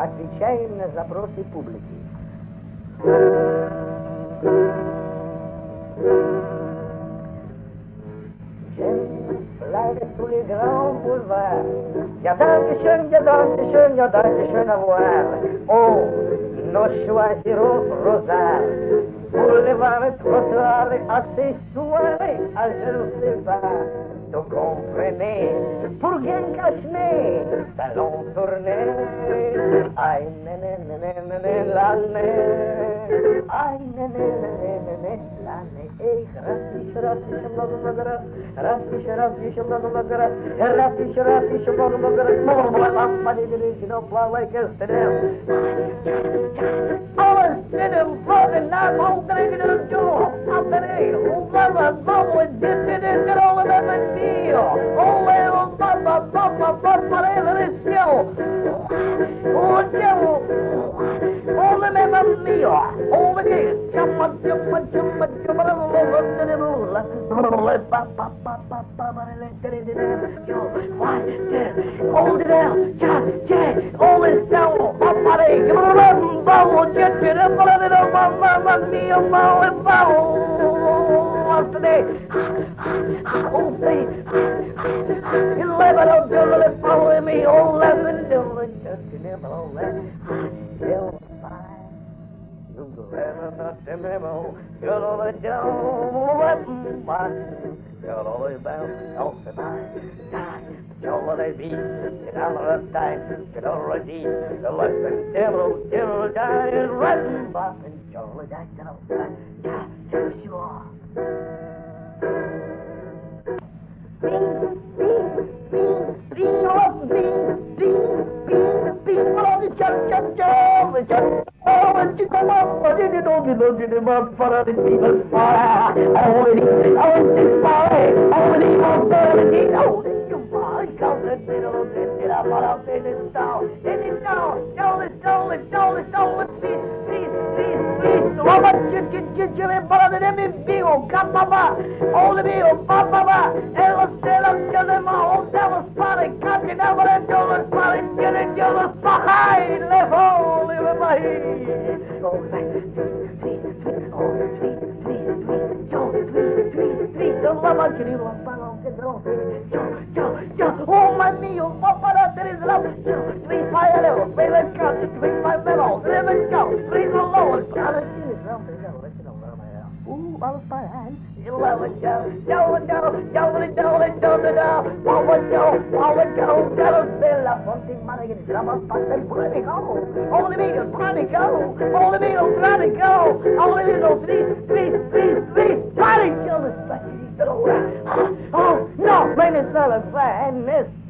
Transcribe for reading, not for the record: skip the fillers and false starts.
отвечаем на запросы публики. Leider tous les grands boulevards. Ja, danke schön, ja, danke schön, ja, danke schön, au revoir. Oh, nos choisirons Rosal. Boulevard, trottoir, accessoires, je ne sais pas. Donc comprenez, pour bien cacher, salon tourné. Aïe, l'année. Aïe, l'année. Ey, alles in een vloggen naar mogen er door. Aftereen, hoe vamos, dit is alle met mijn deal. Ole, papa, even is stil. Oh, Joe. Ole met mijn mio. Ole, keer. Jamma. Hold it out, all this down, paparei, vamos, mamma mia, after day, oh, please, 11 of them follow me, 11 just in him, all that, still fine. You're all the you're all about off the mind. You're all the beat, and I'm all the time. You're already the left and devil, die, and run, bop, and you're all the time. Yeah, sure. Oh, my mio, papà, there is love. 3-5 level, let's go. 3-5 level, let's go. 3 low. Ooh, I was fine. 11 Bella, something money in drama, something pretty go. Only me, trying to go. Only me, trying to go. Only me, 3, trying to kill this. Oh, no, man, it's not a fan, miss.